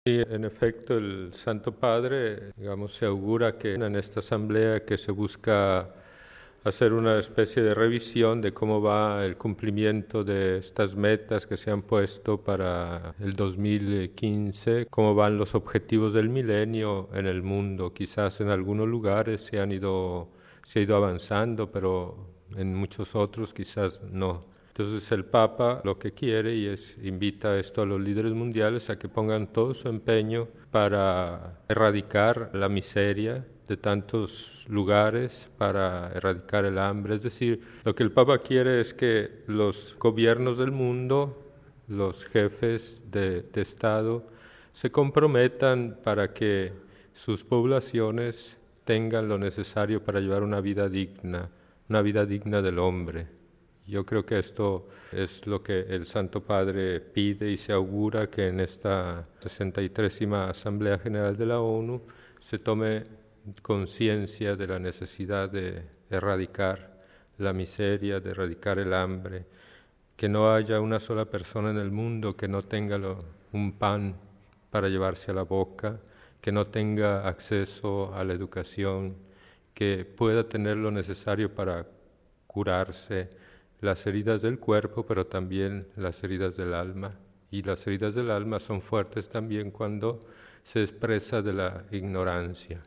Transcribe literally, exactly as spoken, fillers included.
Y en efecto, el Santo Padre, digamos, se augura que en esta asamblea que se busca hacer una especie de revisión de cómo va el cumplimiento de estas metas que se han puesto para el dos mil quince, cómo van los objetivos del milenio en el mundo. Quizás en algunos lugares se han ido, se ha ido avanzando, pero en muchos otros quizás no. Entonces el Papa lo que quiere y es invita esto a los líderes mundiales a que pongan todo su empeño para erradicar la miseria de tantos lugares, para erradicar el hambre. Es decir, lo que el Papa quiere es que los gobiernos del mundo, los jefes de, de Estado, se comprometan para que sus poblaciones tengan lo necesario para llevar una vida digna, una vida digna del hombre. Yo creo que esto es lo que el Santo Padre pide y se augura que en esta sesenta y tresima Asamblea General de la ONU se tome conciencia de la necesidad de erradicar la miseria, de erradicar el hambre, que no haya una sola persona en el mundo que no tenga lo, un pan para llevarse a la boca, que no tenga acceso a la educación, que pueda tener lo necesario para curarse las heridas del cuerpo, pero también las heridas del alma. Y las heridas del alma son fuertes también cuando se expresa de la ignorancia.